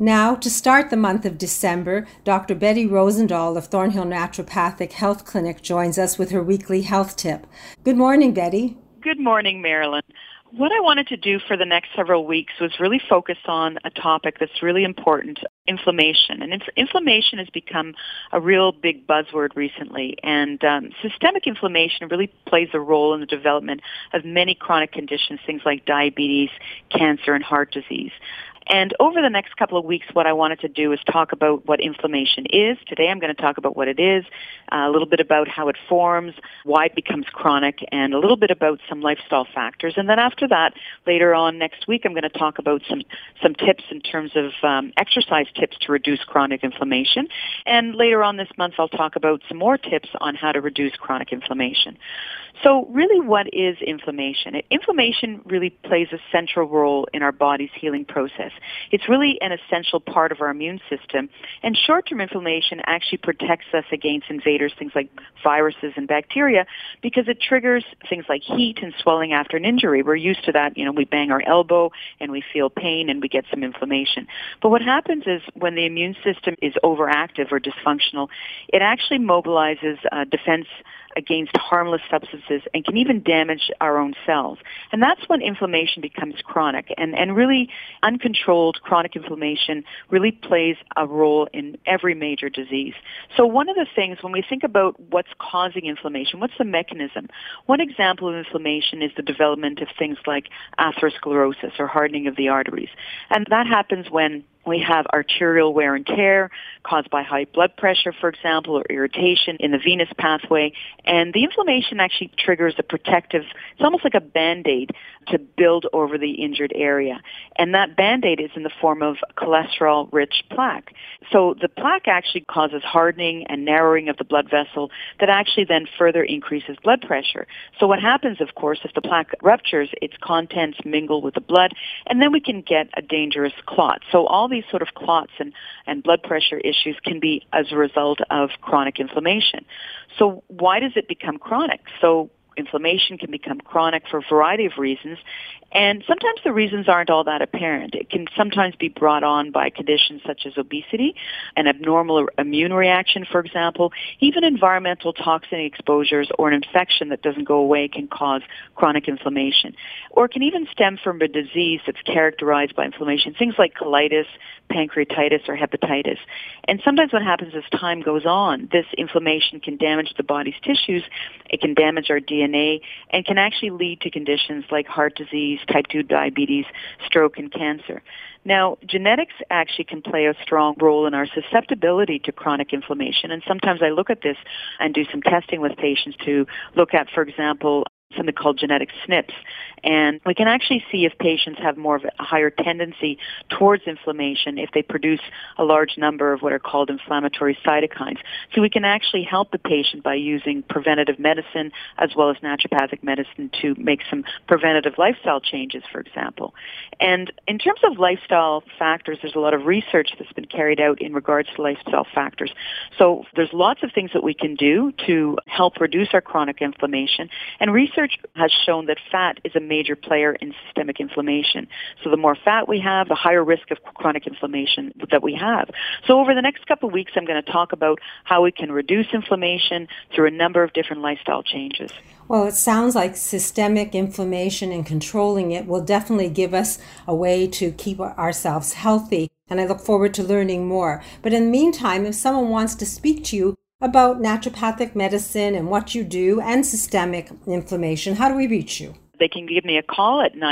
Now, to start the month of December, Dr. Betty Rosendahl of Thornhill Naturopathic Health Clinic joins us with her weekly health tip. Good morning, Betty. Good morning, Marilyn. What I wanted to do for the next several weeks was really focus on a topic that's really important, inflammation. And inflammation has become a real big buzzword recently. And systemic inflammation really plays a role in the development of many chronic conditions, things like diabetes, cancer, and heart disease. And over the next couple of weeks, what I wanted to do is talk about what inflammation is. Today I'm going to talk about what it is, a little bit about how it forms, why it becomes chronic, and a little bit about some lifestyle factors. And then after that, later on next week, I'm going to talk about some tips in terms of exercise tips to reduce chronic inflammation. And later on this month, I'll talk about some more tips on how to reduce chronic inflammation. So really, what is inflammation? Inflammation really plays a central role in our body's healing process. It's really an essential part of our immune system, and short-term inflammation actually protects us against invaders, things like viruses and bacteria, because it triggers things like heat and swelling after an injury. We're used to that. We bang our elbow and we feel pain and we get some inflammation. But what happens is when the immune system is overactive or dysfunctional, it actually mobilizes defense against harmless substances and can even damage our own cells. And that's when inflammation becomes chronic. And really, uncontrolled chronic inflammation really plays a role in every major disease. So one of the things, when we think about what's causing inflammation, what's the mechanism? One example of inflammation is the development of things like atherosclerosis or hardening of the arteries. And that happens when we have arterial wear and tear caused by high blood pressure, for example, or irritation in the venous pathway. And the inflammation actually triggers a protective, it's almost like a Band-Aid to build over the injured area. And that Band-Aid is in the form of cholesterol-rich plaque. So the plaque actually causes hardening and narrowing of the blood vessel that actually then further increases blood pressure. So what happens, of course, if the plaque ruptures, its contents mingle with the blood, and then we can get a dangerous clot. So all these sort of clots and blood pressure issues can be as a result of chronic inflammation. So why does it become chronic? So inflammation can become chronic for a variety of reasons, and sometimes the reasons aren't all that apparent. It can sometimes be brought on by conditions such as obesity, an abnormal immune reaction, for example. Even environmental toxin exposures or an infection that doesn't go away can cause chronic inflammation. Or it can even stem from a disease that's characterized by inflammation, things like colitis, pancreatitis, or hepatitis. And sometimes what happens as time goes on, this inflammation can damage the body's tissues, it can damage our DNA, and can actually lead to conditions like heart disease, type 2 diabetes, stroke, and cancer. Now, genetics actually can play a strong role in our susceptibility to chronic inflammation, and sometimes I look at this and do some testing with patients to look at, for example, something called genetic SNPs. And we can actually see if patients have more of a higher tendency towards inflammation if they produce a large number of what are called inflammatory cytokines. So we can actually help the patient by using preventative medicine as well as naturopathic medicine to make some preventative lifestyle changes, for example. And in terms of lifestyle factors, there's a lot of research that's been carried out in regards to lifestyle factors. So there's lots of things that we can do to help reduce our chronic inflammation. And research has shown that fat is a major player in systemic inflammation. So the more fat we have, the higher risk of chronic inflammation that we have. So over the next couple of weeks, I'm going to talk about how we can reduce inflammation through a number of different lifestyle changes. Well, it sounds like systemic inflammation and controlling it will definitely give us a way to keep ourselves healthy. And I look forward to learning more. But in the meantime, if someone wants to speak to you about naturopathic medicine and what you do and systemic inflammation, how do we reach you? They can give me a call at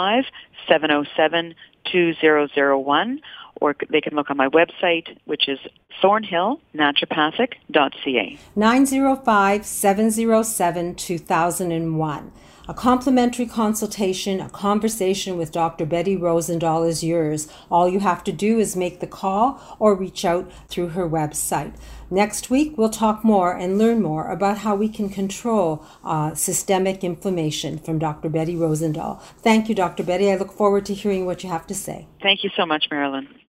905-707-2001, or they can look on my website, which is thornhillnaturopathic.ca. 905-707-2001. A complimentary consultation, a conversation with Dr. Betty Rosendahl is yours. All you have to do is make the call or reach out through her website. Next week, we'll talk more and learn more about how we can control systemic inflammation from Dr. Betty Rosendahl. Thank you, Dr. Betty. I look forward to hearing what you have to say. Thank you so much, Marilyn.